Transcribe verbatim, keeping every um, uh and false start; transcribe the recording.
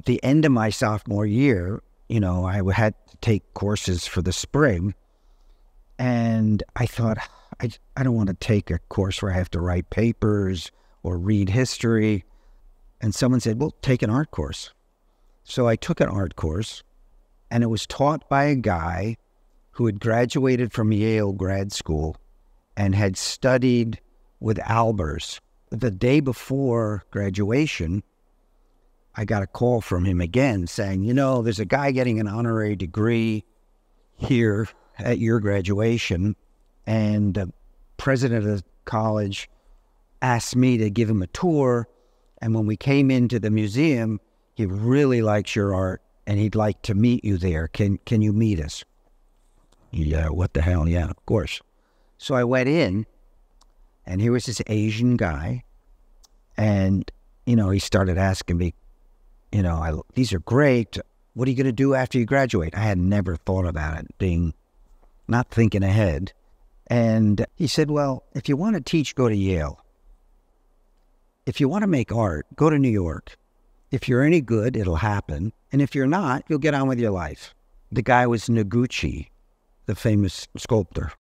the end of my sophomore year, you know, I had to take courses for the spring. And I thought, I, I don't want to take a course where I have to write papers or read history. And someone said, well, take an art course. So I took an art course, and it was taught by a guy who had graduated from Yale grad school and had studied with Albers. The day before graduation, I got a call from him again saying, you know, there's a guy getting an honorary degree here at your graduation, and the president of the college asked me to give him a tour, and when we came into the museum, he really likes your art, and he'd like to meet you there. Can can you meet us? Yeah, what the hell? Yeah, of course. So I went in, and here was this Asian guy, and, you know, he started asking me, you know, I, these are great. What are you going to do after you graduate? I had never thought about it, being not thinking ahead. And he said, well, if you want to teach, go to Yale. If you want to make art, go to New York. If you're any good, it'll happen. And if you're not, you'll get on with your life. The guy was Noguchi, the famous sculptor.